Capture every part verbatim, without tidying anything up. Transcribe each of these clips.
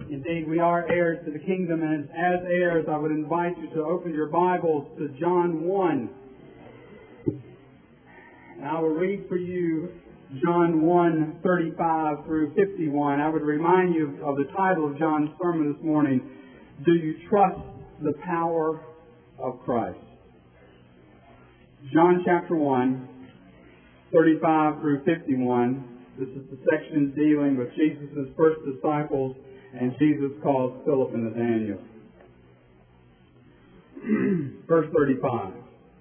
Indeed, we are heirs to the kingdom, and as heirs, I would invite you to open your Bibles to John one. And I will read for you John one, thirty-five through fifty-one. I would remind you of the title of John's sermon this morning, Do You Trust the Power of Christ? John chapter one, thirty-five through fifty-one. This is the section dealing with Jesus' first disciples, and Jesus calls Philip and Nathanael. Verse thirty-five.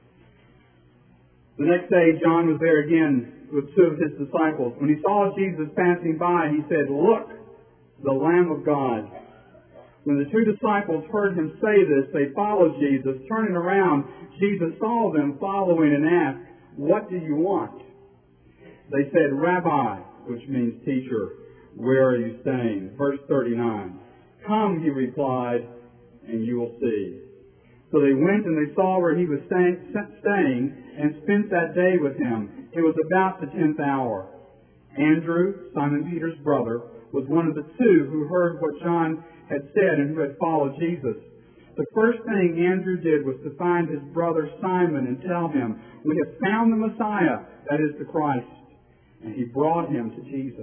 The next day, John was there again with two of his disciples. When he saw Jesus passing by, he said, "Look, the Lamb of God." When the two disciples heard him say this, they followed Jesus. Turning around, Jesus saw them following and asked, "What do you want?" They said, "Rabbi," which means teacher, "where are you staying?" Verse thirty-nine. "Come," he replied, "and you will see." So they went and they saw where he was staying, staying and spent that day with him. It was about the tenth hour. Andrew, Simon Peter's brother, was one of the two who heard what John had said and who had followed Jesus. The first thing Andrew did was to find his brother Simon and tell him, "We have found the Messiah," that is the Christ. And he brought him to Jesus.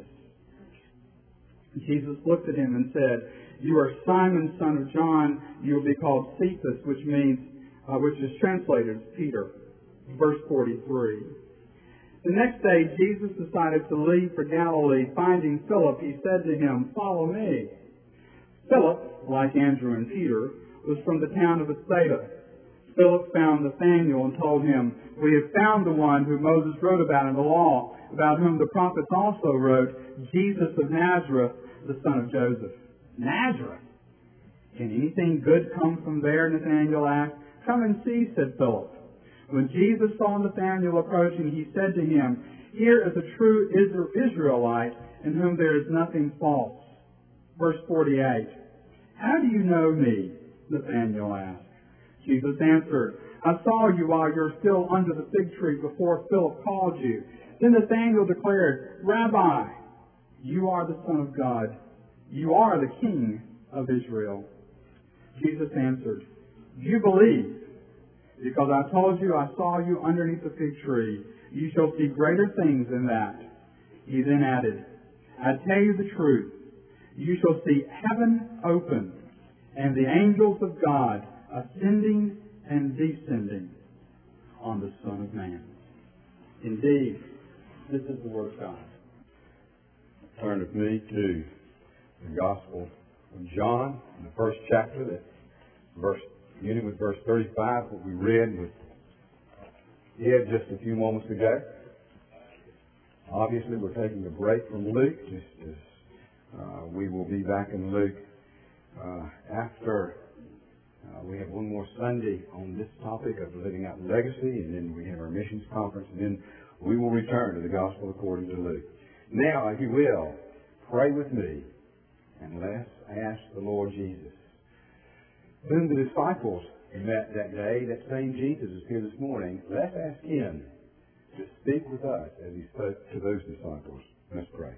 Jesus looked at him and said, "You are Simon, son of John. You will be called Cephas," which means, uh, which is translated as Peter. Verse forty-three. The next day, Jesus decided to leave for Galilee. Finding Philip, he said to him, "Follow me." Philip, like Andrew and Peter, was from the town of Bethsaida. Philip found Nathanael and told him, "We have found the one who Moses wrote about in the law, about whom the prophets also wrote, Jesus of Nazareth, the son of Joseph." "Nazareth? Can anything good come from there?" Nathanael asked. "Come and see," said Philip. When Jesus saw Nathanael approaching, he said to him, "Here is a true Israelite in whom there is nothing false." Verse forty-eight. "How do you know me?" Nathanael asked. Jesus answered, "I saw you while you were still under the fig tree before Philip called you." Then Nathanael declared, "Rabbi, you are the Son of God. You are the King of Israel." Jesus answered, "You believe, because I told you I saw you underneath the fig tree. You shall see greater things than that." He then added, "I tell you the truth. You shall see heaven open, and the angels of God ascending and descending on the Son of Man." Indeed, this is the Word of God. Turn with me to the Gospel of John, the first chapter, that verse, beginning with verse thirty-five, what we read with Ed just a few moments ago. Obviously, we're taking a break from Luke, just as uh, we will be back in Luke uh, after uh, we have one more Sunday on this topic of living out legacy, and then we have our missions conference, and then we will return to the Gospel according to Luke. Now, if you will, pray with me, and let's ask the Lord Jesus, whom the disciples met that day, that same Jesus is here this morning. Let's ask Him to speak with us as He spoke to those disciples. Let's pray.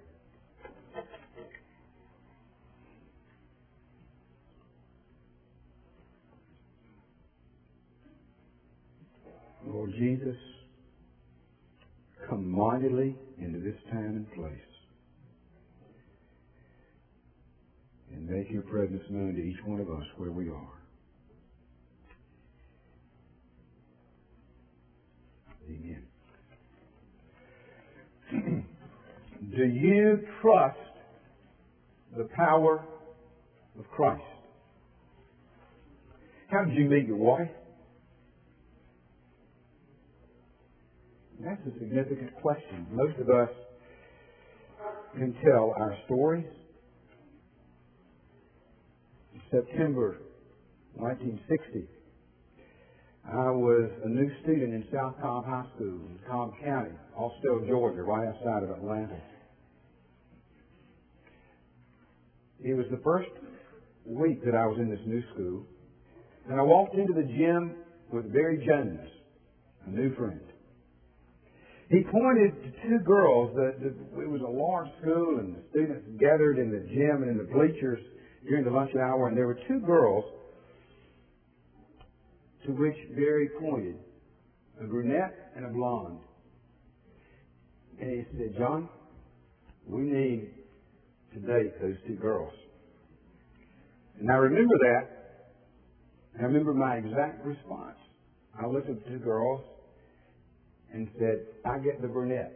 Lord Jesus, come mightily into this time and place, and make your presence known to each one of us where we are. Amen. Do you trust the power of Christ? How did you meet your wife? That's a significant question. Most of us can tell our stories. September nineteen sixty, I was a new student in South Cobb High School in Cobb County, Austell, Georgia, right outside of Atlanta. It was the first week that I was in this new school, and I walked into the gym with Barry Jones, a new friend. He pointed to two girls. That, that it was a large school, and the students gathered in the gym and in the bleachers during the lunch hour, and there were two girls to which Barry pointed, a brunette and a blonde. And he said, John, we need to date those two girls. And I remember that. I remember my exact response. I looked at the two girls and said, I get the brunette.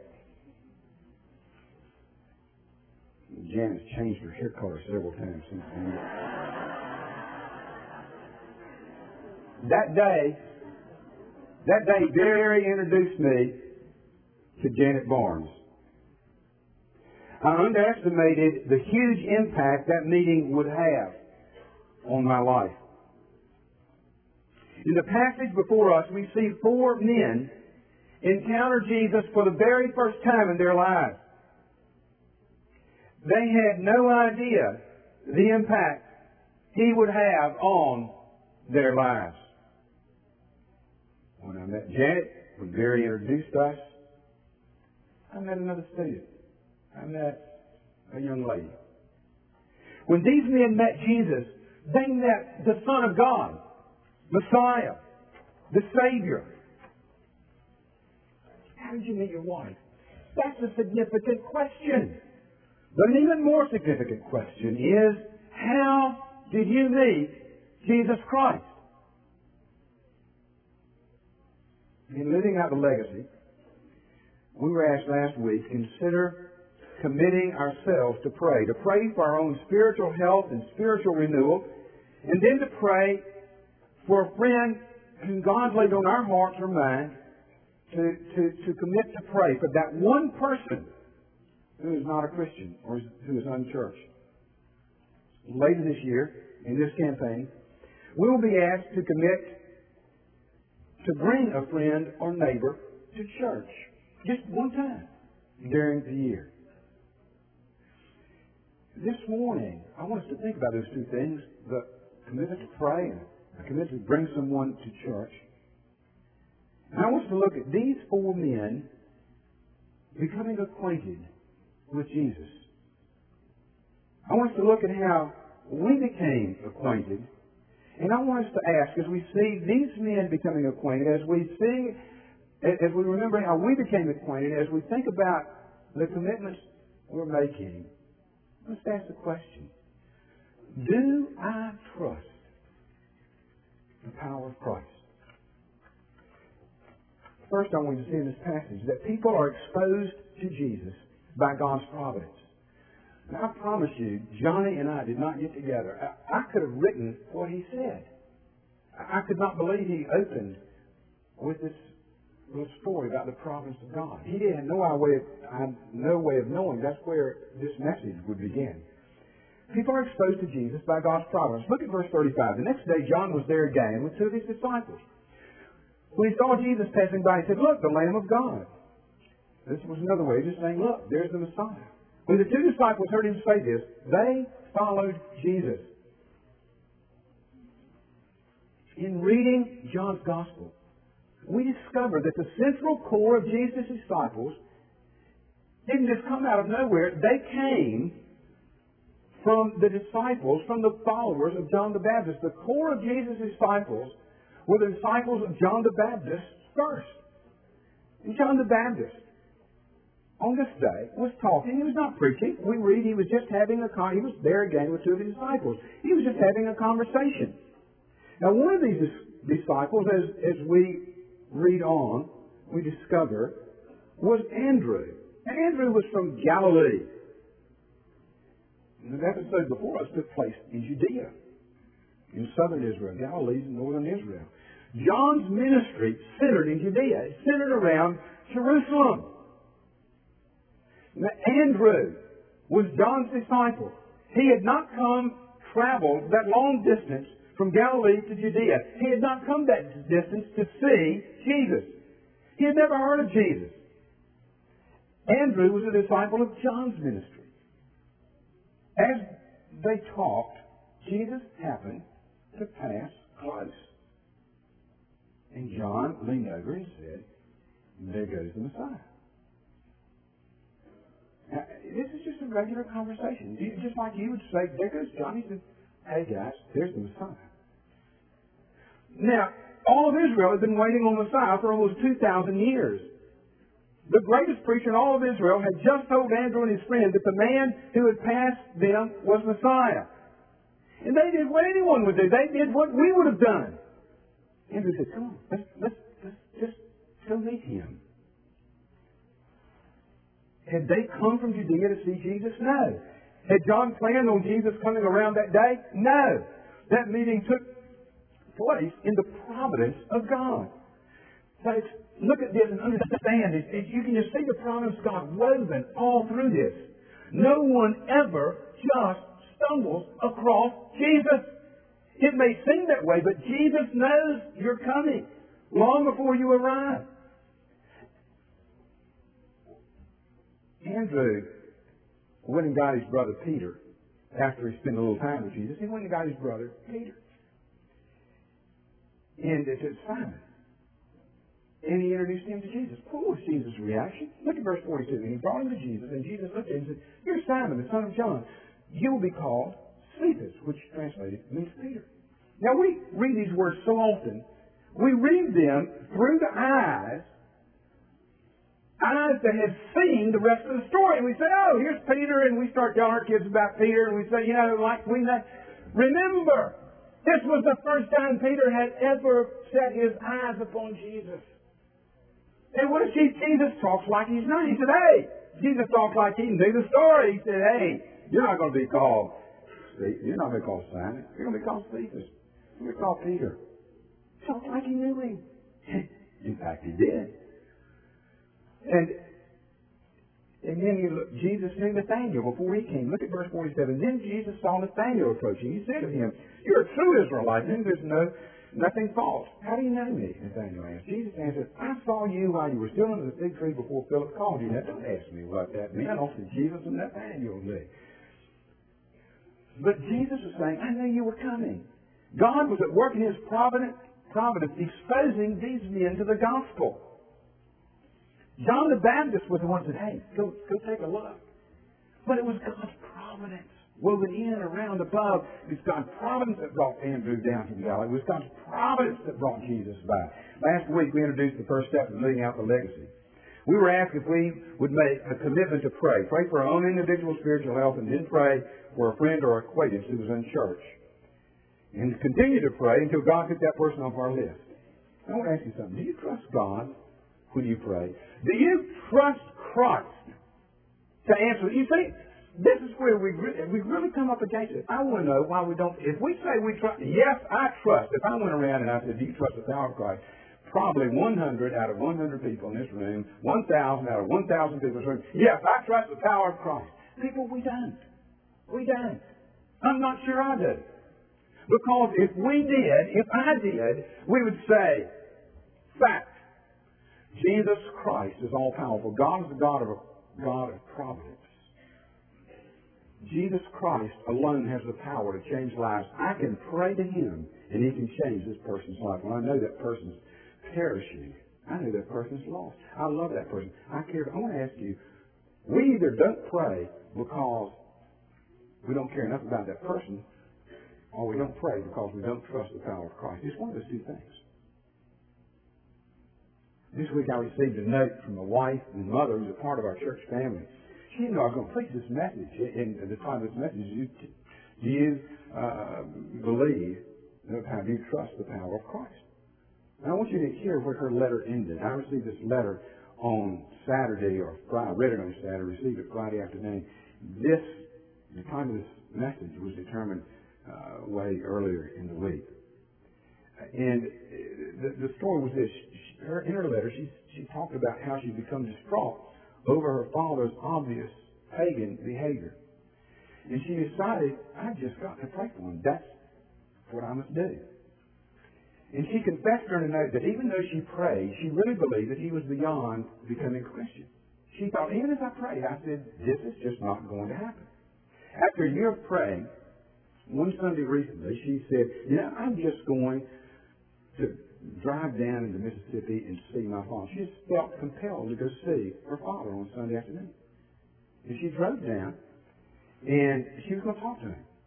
Janet's changed her hair color several times since then. That day, that day, Barry introduced me to Janet Barnes. I underestimated the huge impact that meeting would have on my life. In the passage before us, we see four men encounter Jesus for the very first time in their lives. They had no idea the impact He would have on their lives. When I met Janet, when Barry introduced us, I met another student. I met a young lady. When these men met Jesus, they met the Son of God, Messiah, the Savior. How did you meet your wife? That's a significant question. But an even more significant question is, how did you meet Jesus Christ? In living out the legacy, we were asked last week, consider committing ourselves to pray, to pray for our own spiritual health and spiritual renewal, and then to pray for a friend whom God laid on our hearts or mind to, to, to commit to pray for that one person who is not a Christian or who is unchurched. Later this year, in this campaign, we will be asked to commit to bring a friend or neighbor to church just one time during the year. This morning, I want us to think about those two things, the commitment to pray and the commitment to bring someone to church. And I want us to look at these four men becoming acquainted with Jesus. I want us to look at how we became acquainted. And I want us to ask, as we see these men becoming acquainted, as we see, as we remember how we became acquainted, as we think about the commitments we're making, let's ask the question, do I trust the power of Christ? First, I want you to see in this passage that people are exposed to Jesus by God's providence. Now, I promise you, Johnny and I did not get together. I, I could have written what he said. I, I could not believe he opened with this little story about the providence of God. He had no way of, I had no way of knowing that's where this message would begin. People are exposed to Jesus by God's providence. Look at verse thirty-five. The next day, John was there again with two of his disciples. When he saw Jesus passing by, he said, "Look, the Lamb of God." This was another way of just saying, "Look, there's the Messiah." When the two disciples heard him say this, they followed Jesus. In reading John's Gospel, we discover that the central core of Jesus' disciples didn't just come out of nowhere. They came from the disciples, from the followers of John the Baptist. The core of Jesus' disciples were the disciples of John the Baptist first. And John the Baptist, on this day, was talking. He was not preaching. We read he was just having a con- he was there again with two of his disciples. He was just having a conversation. Now, one of these disciples, as, as we read on, we discover, was Andrew. And Andrew was from Galilee. And the episode before us took place in Judea, in southern Israel. Galilee is in northern Israel. John's ministry centered in Judea. It centered around Jerusalem. Now, Andrew was John's disciple. He had not come, traveled that long distance from Galilee to Judea. He had not come that distance to see Jesus. He had never heard of Jesus. Andrew was a disciple of John's ministry. As they talked, Jesus happened to pass close. And John leaned over and said, "There goes the Messiah." Now, this is just a regular conversation. Just like you would say, "There goes John." He said, hey guys, there's the Messiah. Now, all of Israel had been waiting on Messiah for almost two thousand years. The greatest preacher in all of Israel had just told Andrew and his friend that the man who had passed them was Messiah. And they did what anyone would do. They did what we would have done. Andrew said, come on, let's, let's, let's just go meet him. Had they come from Judea to see Jesus? No. Had John planned on Jesus coming around that day? No. That meeting took place in the providence of God. But it's, look at this and understand it. it. You can just see the providence of God woven all through this. No one ever just stumbles across Jesus. It may seem that way, but Jesus knows you're coming long before you arrive. Andrew went and got his brother Peter after he spent a little time with Jesus. He went and got his brother Peter. And it said, Simon. And he introduced him to Jesus. What was Jesus' reaction? Look at verse forty-two. And he brought him to Jesus, and Jesus looked at him and said, you're Simon, the son of John. You will be called Cephas, which translated means Peter. Now we read these words so often. We read them through the eyes, eyes that have seen the rest of the story. And we say, oh, here's Peter, and we start telling our kids about Peter, and we say, you know, like we know. Remember, this was the first time Peter had ever set his eyes upon Jesus. And what if Jesus talks like he's not? He said, hey, Jesus talks like he knew the story. He said, hey, you're not going to be called, you're not going to be called Simon. You're going to be called Cephas. You're going to be called Peter. Talk like he knew him. In fact, he did. And and then you look, Jesus knew Nathanael before he came. Look at verse forty-seven. Then Jesus saw Nathanael approaching. He said to him, you're a true Israelite, and there's no nothing false. How do you know me? Nathanael asked. Jesus answered, I saw you while you were still under the fig tree before Philip called you. Now, don't ask me what that meant. Only Jesus and Nathanael knew. But Jesus was saying, I knew you were coming. God was at work in His providence, providence exposing these men to the gospel. John the Baptist was the one that said, hey, go, go take a look. But it was God's providence woven in, around, above. It's God's providence that brought Andrew down from Galilee. It was God's providence that brought Jesus by. Last week we introduced the first step of living out the legacy. We were asked if we would make a commitment to pray. Pray for our own individual spiritual health, and then pray for a friend or acquaintance who was in church. And continue to pray until God gets that person off our list. I want to ask you something. Do you trust God when you pray? Do you trust Christ to answer? You see, this is where we really, we really come up against it. I want to know why we don't. If we say we trust, yes, I trust. If I went around and I said, do you trust the power of Christ? Probably one hundred out of one hundred people in this room, one thousand out of one thousand people in this room, yes, I trust the power of Christ. People, we don't. We don't. I'm not sure I do. Because if we did, if I did, we would say, fact, Jesus Christ is all-powerful. God is the God of a God of providence. Jesus Christ alone has the power to change lives. I can pray to Him, and He can change this person's life. When I know that person's perishing, I know that person's lost. I love that person. I care. I want to ask you, we either don't pray because we don't care enough about that person, or we don't pray because we don't trust the power of Christ. It's one of those two things. This week I received a note from a wife and mother who's a part of our church family. She didn't know I was going to preach this message. And the title of this message is, do you uh, believe, how do you trust the power of Christ? And I want you to hear where her letter ended. I received this letter on Saturday or Friday. I read it on Saturday, received it Friday afternoon. This, the time of this message was determined uh, way earlier in the week. And the, the story was this. She, her, in her letter, she, she talked about how she'd become distraught over her father's obvious pagan behavior. And she decided, I've just got to pray for him. That's what I must do. And she confessed during a note that even though she prayed, she really believed that he was beyond becoming a Christian. She thought, even as I prayed, I said, this is just not going to happen. After a year of praying, one Sunday recently, she said, you know, I'm just going to drive down into Mississippi and see my father. She just felt compelled to go see her father on Sunday afternoon. And she drove down, and she was going to talk to him.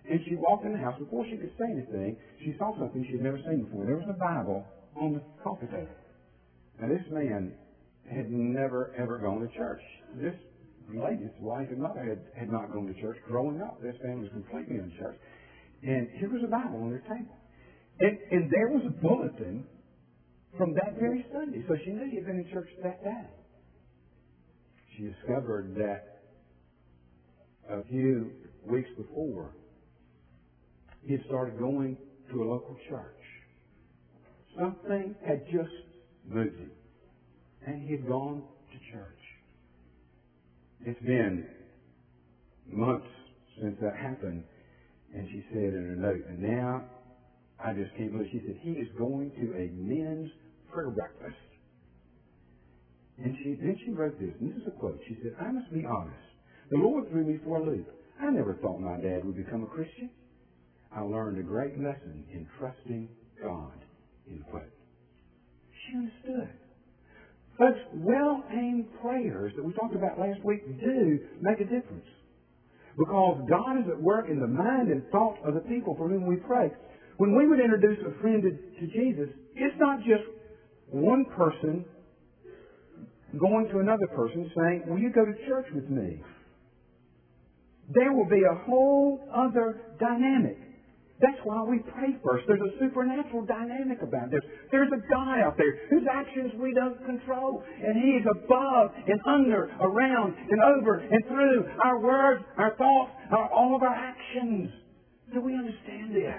And she walked in the house. Before she could say anything, she saw something she had never seen before. There was a Bible on the coffee table. Now, this man had never, ever gone to church. This lady's wife and mother had, had not gone to church growing up. This family was completely unchurched. And here was a Bible on their table. And, and there was a bulletin from that very Sunday. So she knew he had been in church that day. She discovered that a few weeks before, he had started going to a local church. Something had just moved him. And he had gone to church. It's been months since that happened. And she said in her note, and now I just can't believe, she said, he is going to a men's prayer breakfast. And she then she wrote this, and this is a quote. She said, I must be honest. The Lord threw me for a loop. I never thought my dad would become a Christian. I learned a great lesson in trusting God in faith. She understood. Folks, well-aimed prayers that we talked about last week do make a difference. Because God is at work in the mind and thought of the people for whom we pray. When we would introduce a friend to, to Jesus, it's not just one person going to another person saying, will you go to church with me? There will be a whole other dynamic. That's why we pray first. There's a supernatural dynamic about this. There's a God out there whose actions we don't control. And He is above and under, around and over and through our words, our thoughts, our, all of our actions. Do we understand this?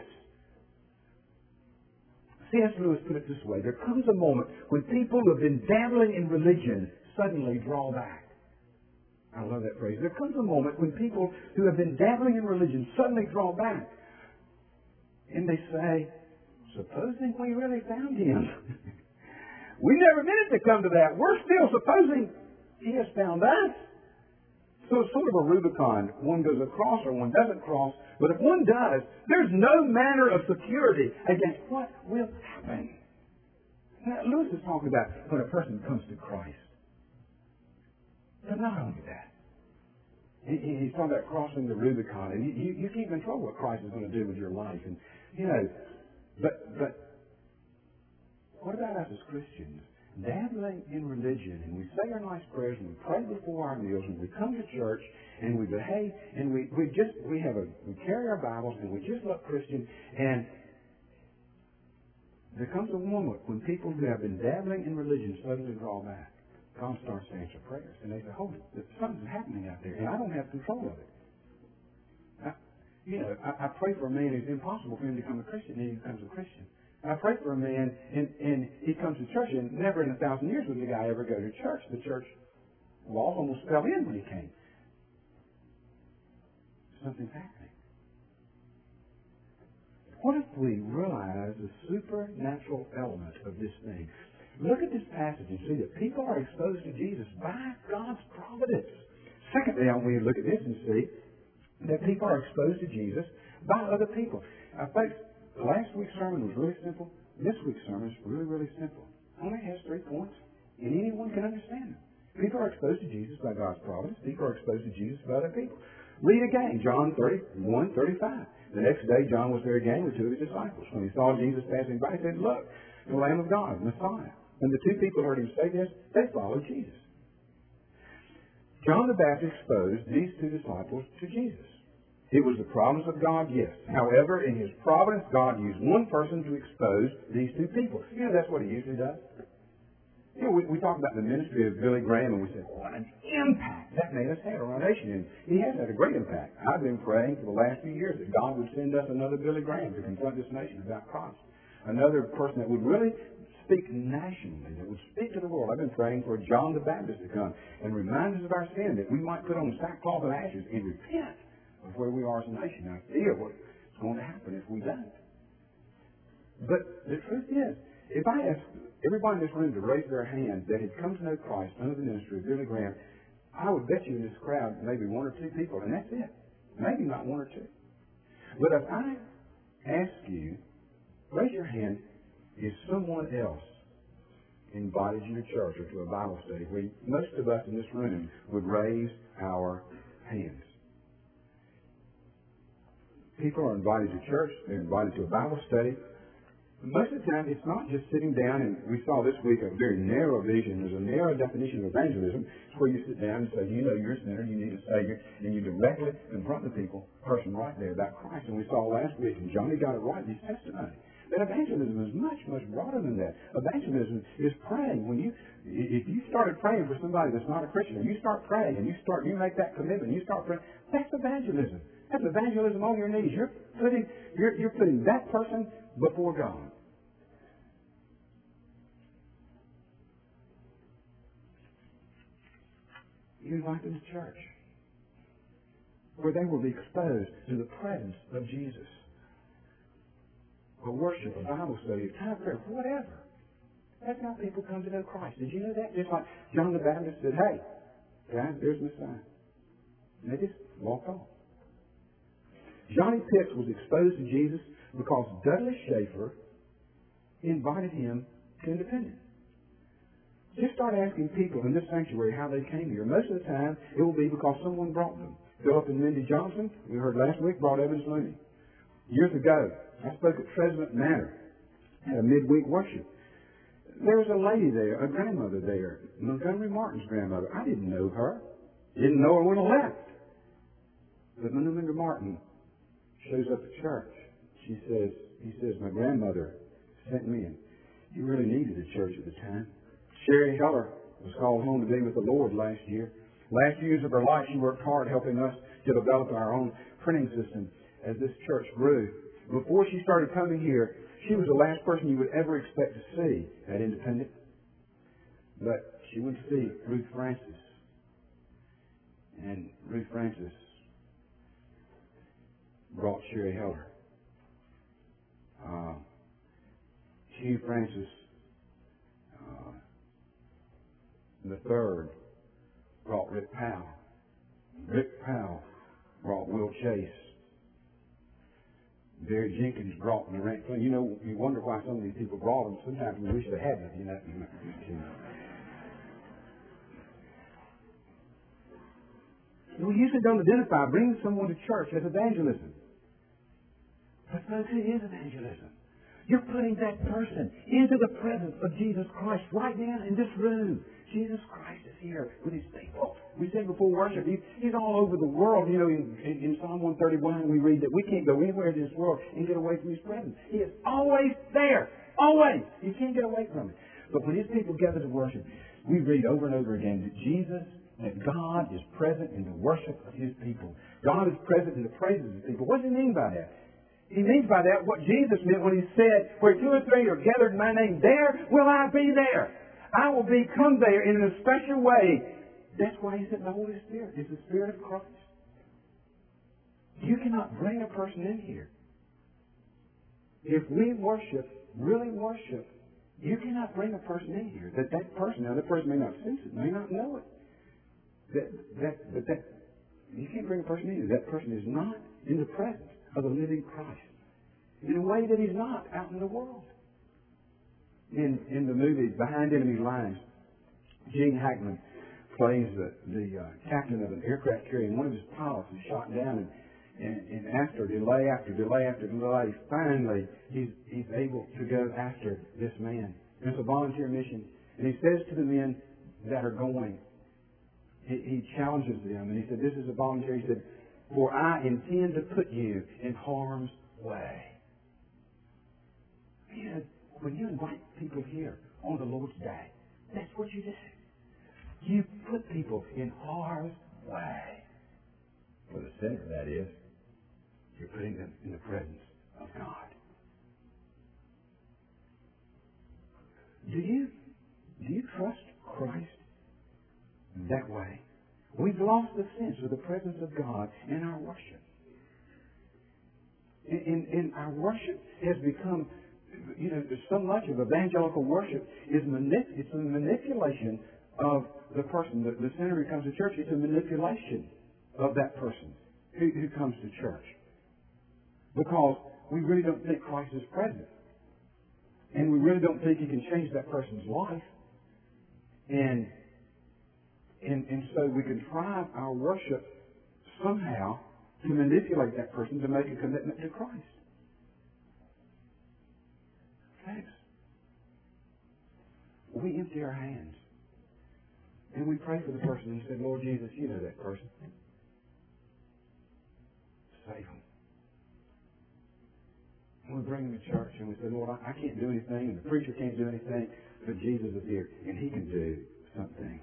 C S Lewis put it this way. There comes a moment when people who have been dabbling in religion suddenly draw back. I love that phrase. There comes a moment when people who have been dabbling in religion suddenly draw back. And they say, supposing we really found Him. We never meant it to come to that. We're still supposing He has found us. So it's sort of a Rubicon. One goes across or one doesn't cross. But if one does, there's no manner of security against what will happen. Now, Lewis is talking about when a person comes to Christ. But not only that. He, he's talking about crossing the Rubicon. And you, you, you can't control what Christ is going to do with your life. And, you know, but, but what about us as Christians? Dabbling in religion, and we say our nice prayers, and we pray before our meals, and we come to church, and we behave, and we, we just, we have a, we carry our Bibles, and we just look Christian, and there comes a moment when people who have been dabbling in religion suddenly draw back. God starts to answer prayers, and they say, hold it, something's happening out there, and I don't have control of it. I, you know, I, I pray for a man who's impossible for him to become a Christian, and he becomes a Christian. I pray for a man, and, and he comes to church, and never in a thousand years would the guy ever go to church. The church walls almost fell in when he came. Something's happening. What if we realize the supernatural element of this thing? Look at this passage and see that people are exposed to Jesus by God's providence. Secondly, I want you to look at this and see that people are exposed to Jesus by other people. I think last week's sermon was really simple. This week's sermon is really, really simple. It only has three points, and anyone can understand them. People are exposed to Jesus by God's providence. People are exposed to Jesus by other people. Read again, John thirty-one, thirty-five. The next day, John was there again with two of his disciples. When he saw Jesus passing by, he said, look, the Lamb of God, Messiah. When the two people heard him say this, they followed Jesus. John the Baptist exposed these two disciples to Jesus. It was the providence of God, yes. However, in His providence, God used one person to expose these two people. You know, that's what He usually does. You know, we, we talk about the ministry of Billy Graham, and we say, what an impact that man has had on our nation. And he has had a great impact. I've been praying for the last few years that God would send us another Billy Graham to confront this nation about Christ. Another person that would really speak nationally, that would speak to the world. I've been praying for John the Baptist to come and remind us of our sin, that we might put on sackcloth and ashes and repent of where we are as a nation. I fear what's going to happen if we don't. But the truth is, if I asked everybody in this room to raise their hand that had come to know Christ under the ministry of Billy Graham, I would bet you in this crowd maybe one or two people, and that's it. Maybe not one or two. But if I ask you, raise your hand if someone else invited you to church or to a Bible study, where most of us in this room would raise our hands. People are invited to church. They're invited to a Bible study. Most of the time, it's not just sitting down, and we saw this week a very narrow vision. There's a narrow definition of evangelism. It's where you sit down and say, you know you're a sinner, you need a Savior, and you directly confront the people, person right there, about Christ. And we saw last week, and Johnny got it right in his testimony, that evangelism is much, much broader than that. Evangelism is praying. When you, if you started praying for somebody that's not a Christian, and you start praying, and you start, you make that commitment, you start praying, that's evangelism. That's evangelism on your knees. You're putting, you're, you're putting that person before God. You invite them to church, where they will be exposed to the presence of Jesus. A worship, a Bible study, a time of prayer, whatever. That's how people come to know Christ. Did you know that? Just like John the Baptist said, hey, guys, there's my sign. And they just walked off. Johnny Pitts was exposed to Jesus because Dudley Schaefer invited him to Independence. Just start asking people in this sanctuary how they came here. Most of the time, it will be because someone brought them. Philip and Mindy Johnson, we heard last week, brought Evans Looney. Years ago, I spoke at President Manor at a midweek worship. There was a lady there, a grandmother there, Montgomery Martin's grandmother. I didn't know her. Didn't know her when I left. But Montgomery Martin shows up at church. She says, he says, my grandmother sent me, and you really needed a church at the time. Sherry Heller was called home to be with the Lord last year. Last years of her life, she worked hard helping us to develop our own printing system as this church grew. Before she started coming here, she was the last person you would ever expect to see at Independence. But she went to see Ruth Francis. And Ruth Francis brought Sherry Heller. Uh, Hugh Francis uh, the third brought Rick Powell. Rick Powell brought Will Chase. Barry Jenkins brought Durant Flynn. You know, you wonder why some of these people brought them. Sometimes we wish they hadn't, you know. We usually don't identify bringing someone to church as evangelism. But folks, it is evangelism. You're putting that person into the presence of Jesus Christ right now in this room. Jesus Christ is here with His people. We said before worship, He's, he's all over the world. You know, in, in, in Psalm one thirty-one, we read that we can't go anywhere in this world and get away from His presence. He is always there. Always. You can't get away from it. But when His people gather to worship, we read over and over again that Jesus, that God is present in the worship of His people. God is present in the praises of His people. What does He mean by that? He means by that what Jesus meant when He said, where two or three are gathered in my name, there will I be there. I will be come there in a special way. That's why He sent the Holy Spirit. It's the Spirit of Christ. You cannot bring a person in here. If we worship, really worship, you cannot bring a person in here. That that person, now that person may not sense it, may not know it. That that but that you can't bring a person in here. That person is not in the presence of the living Christ in a way that He's not out in the world. In in the movie Behind Enemy Lines, Gene Hackman plays the, the uh, captain of an aircraft carrier, and one of his pilots is shot down, and, and, and after delay after delay after delay, finally he's, he's able to go after this man. And it's a volunteer mission. And he says to the men that are going, he, he challenges them, and he said, this is a volunteer. He said, for I intend to put you in harm's way. You know, when you invite people here on the Lord's Day, that's what you do. You put people in harm's way. For the sinner, that is. You're putting them in the presence of God. Do you, do you trust Christ that way? We've lost the sense of the presence of God in our worship. In, in, in our worship has become, you know, so much of evangelical worship is manip- it's a manipulation of the person, the, the sinner who comes to church. It's a manipulation of that person who, who comes to church. Because we really don't think Christ is present. And we really don't think He can change that person's life. And And, and so we contrive our worship somehow to manipulate that person to make a commitment to Christ. Thanks. We empty our hands. And we pray for the person and say, Lord Jesus, you know that person. Save them. And we bring them to church and we say, Lord, I, I can't do anything, and the preacher can't do anything, but Jesus is here, and He can do something.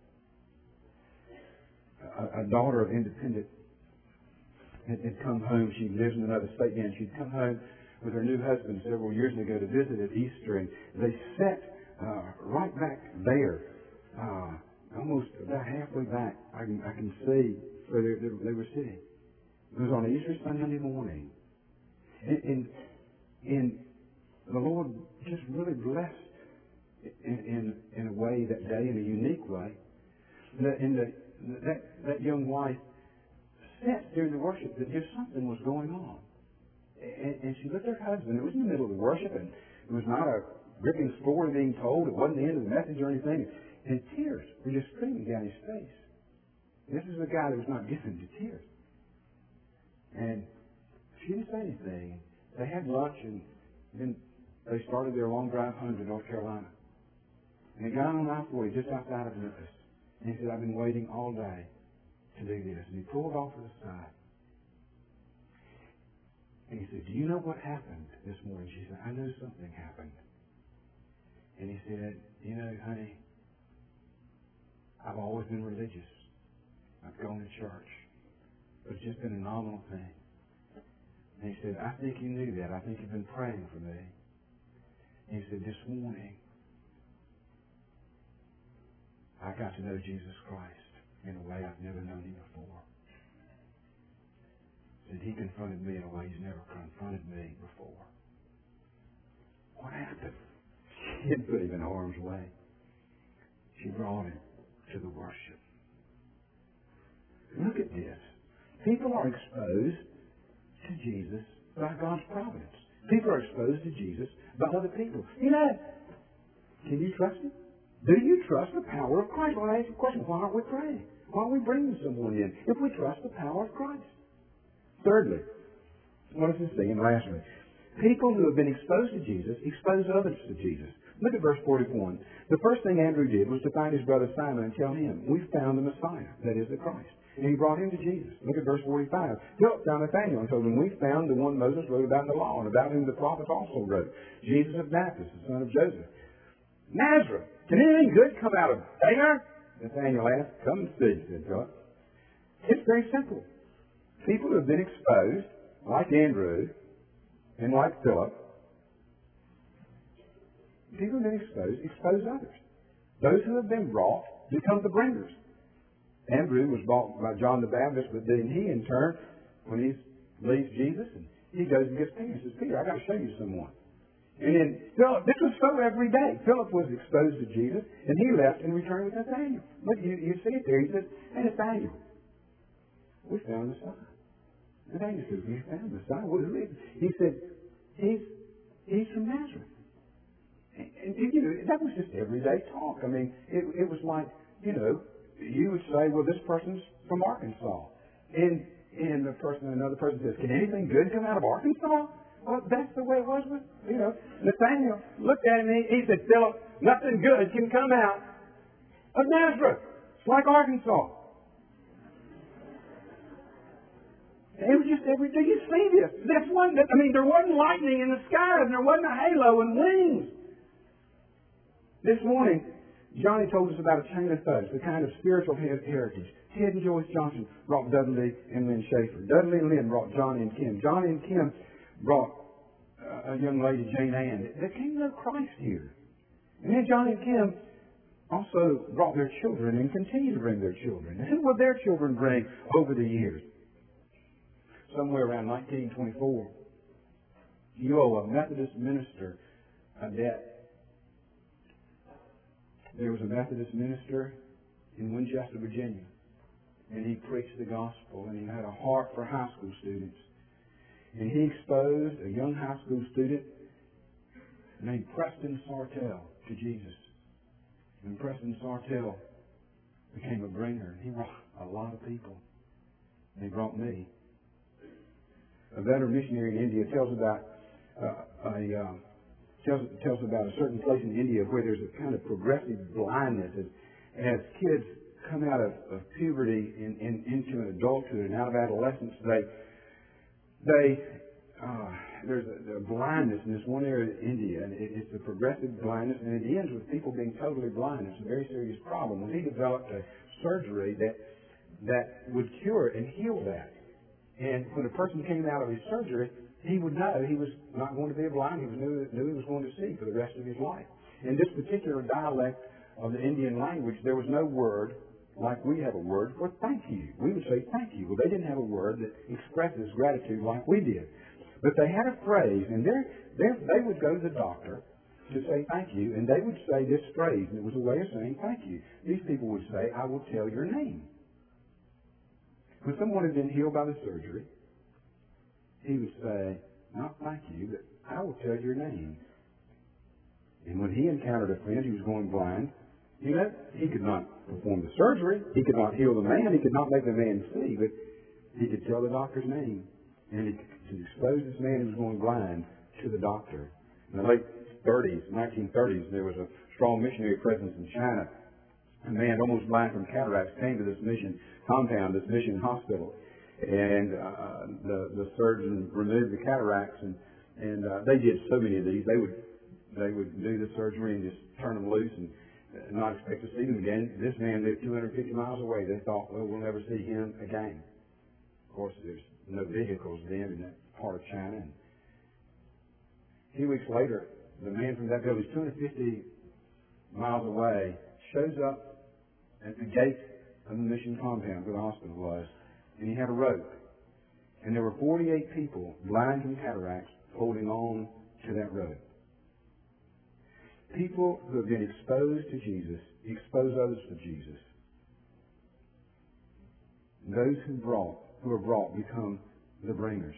A, a daughter of independent had, had come home. She lives in another state now, and she'd come home with her new husband several years ago to visit at Easter, and they sat uh, right back there, uh, almost about halfway back. I can, I can see where they, they, they were sitting. It was on Easter Sunday morning. And, and, and the Lord just really blessed in, in, in a way that day, in a unique way. That, in the, that, that young wife sensed during the worship that just something was going on. And, and she looked at her husband. It was in the middle of the worship, and it was not a gripping story being told. It wasn't the end of the message or anything. And tears were just streaming down his face. This is a guy that was not given to tears. And she didn't say anything. They had lunch, and then they started their long drive home to North Carolina. And he got on I forty just outside of Memphis. And he said, I've been waiting all day to do this. And he pulled off to the side. And he said, do you know what happened this morning? She said, I know something happened. And he said, you know, honey, I've always been religious. I've gone to church. But it's just been a nominal thing. And he said, I think you knew that. I think you've been praying for me. And he said, this morning, I got to know Jesus Christ in a way I've never known Him before. He said, He confronted me in a way He's never confronted me before. What happened? She didn't put Him in harm's way. She brought Him to the worship. Look at this. People are exposed to Jesus by God's providence. People are exposed to Jesus by other people. You know, can you trust Him? Do you trust the power of Christ? Well, I ask you a question. Why aren't we praying? Why aren't we bringing someone in if we trust the power of Christ? Thirdly, what does it say? And lastly, people who have been exposed to Jesus expose others to Jesus. Look at verse forty-one. The first thing Andrew did was to find his brother Simon and tell him, we found the Messiah, that is the Christ. And he brought him to Jesus. Look at verse forty-five. Philip found Nathanael and told him, we found the one Moses wrote about in the law, and about whom the prophets also wrote, Jesus of Nazareth, the son of Joseph. Nazareth, can anything good come out of there? Nathanael asked. Come and see, said Philip. It's very simple. People who have been exposed, like Andrew and like Philip, people who have been exposed expose others. Those who have been brought become the bringers. Andrew was brought by John the Baptist, but then he, in turn, when he leaves Jesus, and he goes and gets Peter and says, Peter, I've got to show you someone. And then Philip, this was so every day. Philip was exposed to Jesus, and he left and returned with Nathanael. Look, you, you see it there. He says, hey, Nathanael, we found the Messiah. Nathanael says, we found the Messiah. Who is he? He said, he's, he's from Nazareth. And, and, you know, that was just everyday talk. I mean, it, it was like, you know, you would say, well, this person's from Arkansas. And, and the person, another person says, can anything good come out of Arkansas? Well, that's the way it was with, you know, Nathanael looked at him and he, he said, Philip, nothing good can come out of Nazareth. It's like Arkansas. And it was just every day. You see this. This one, I mean, there wasn't lightning in the sky and there wasn't a halo and wings. This morning, Johnny told us about a chain of thugs, the kind of spiritual heritage. Ted and Joyce Johnson brought Dudley and Lynn Schaefer. Dudley and Lynn brought Johnny and Kim. Johnny and Kim brought uh, a young lady, Jane Ann. They came to know Christ here. And then Johnny and Kim also brought their children and continue to bring their children. And who will their children bring over the years? Somewhere around nineteen twenty-four, you owe a Methodist minister a debt. There was a Methodist minister in Winchester, Virginia, and he preached the gospel, and he had a heart for high school students. And he exposed a young high school student named Preston Sartell to Jesus. And Preston Sartell became a bringer. He brought a lot of people. And he brought me a veteran missionary in India, tells about uh, a um, tells tells about a certain place in India where there's a kind of progressive blindness as, as kids come out of, of puberty in, in, into an adulthood and out of adolescence. They they uh, there's a, a blindness in this one area of India, and it, it's a progressive blindness, and it ends with people being totally blind. It's a very serious problem. And he developed a surgery that that would cure and heal that. And when a person came out of his surgery, he would know he was not going to be blind. He was knew, knew he was going to see for the rest of his life. In this particular dialect of the Indian language, there was no word like we have a word for thank you. We would say thank you. Well, they didn't have a word that expresses gratitude like we did. But they had a phrase, and they're, they're, they would go to the doctor to say thank you, and they would say this phrase, and it was a way of saying thank you. These people would say, I will tell your name. When someone had been healed by the surgery, he would say, not thank you, but I will tell your name. And when he encountered a friend who was going blind, you know, he could not perform the surgery, he could not heal the man, he could not make the man see, but he could tell the doctor's name. And he could expose this man who was going blind to the doctor. In the late thirties, nineteen thirties, there was a strong missionary presence in China. A man almost blind from cataracts came to this mission compound, this mission hospital, and uh, the the surgeon removed the cataracts, and and uh, they did so many of these. They would they would do the surgery and just turn them loose and not expect to see them again. This man lived two hundred fifty miles away. They thought, well, we'll never see him again. Of course, there's no vehicles then in that part of China. And a few weeks later, the man from that village, two hundred fifty miles away, shows up at the gate of the mission compound where the hospital was, and he had a rope. And there were forty-eight people, blind from cataracts, holding on to that rope. People who have been exposed to Jesus expose others to Jesus. Those who brought, who are brought become the bringers.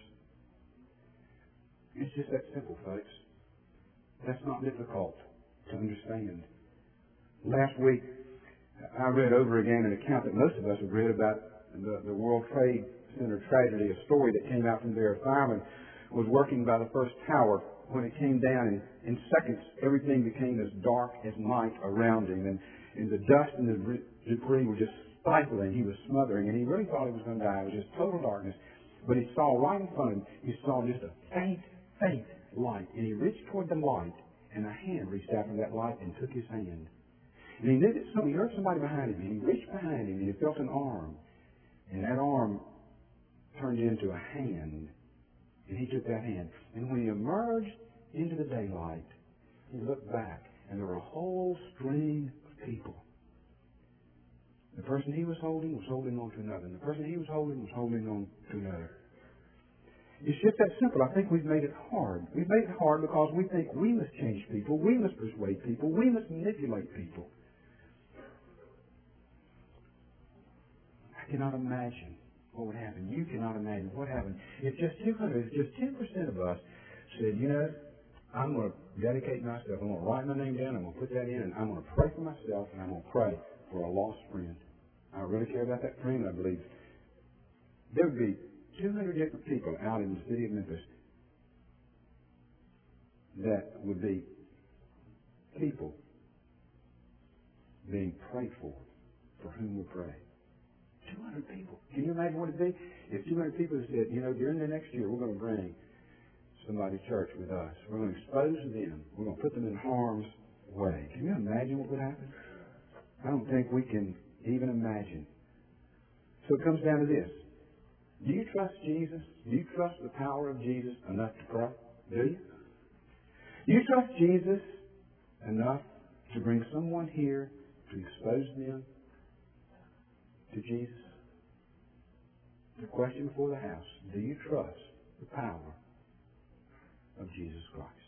It's just that simple, folks. That's not difficult to understand. Last week, I read over again an account that most of us have read about the, the World Trade Center tragedy, a story that came out from there. A fireman was working by the first tower when it came down, and in seconds everything became as dark as night around him, and, and the dust and the debris were just stifling. He was smothering, and he really thought he was going to die. It was just total darkness. But he saw right in front of him, he saw just a faint, faint light, and he reached toward the light, and a hand reached out from that light and took his hand. And he knew that somebody, he heard somebody behind him, and he reached behind him, and he felt an arm, and that arm turned into a hand, and he took that hand. And when he emerged into the daylight, he looked back, and there were a whole string of people. The person he was holding was holding on to another, and the person he was holding was holding on to another. It's just that simple. I think we've made it hard. We've made it hard because we think we must change people, we must persuade people, we must manipulate people. I cannot imagine what would happen. You cannot imagine what happened if just two hundred, if just ten percent of us said, you know, I'm going to dedicate myself, I'm going to write my name down, I'm going to put that in, and I'm going to pray for myself, and I'm going to pray for a lost friend. I really care about that friend, I believe. There would be two hundred different people out in the city of Memphis that would be people being prayed for, for whom we pray. two hundred people. Can you imagine what it would be? If two hundred people said, you know, during the next year, we're going to bring somebody to church with us. We're going to expose them. We're going to put them in harm's way. Can you imagine what would happen? I don't think we can even imagine. So it comes down to this. Do you trust Jesus? Do you trust the power of Jesus enough to pray? Do you? Do you trust Jesus enough to bring someone here to expose them to Jesus? The question before the house, do you trust the power of Jesus Christ?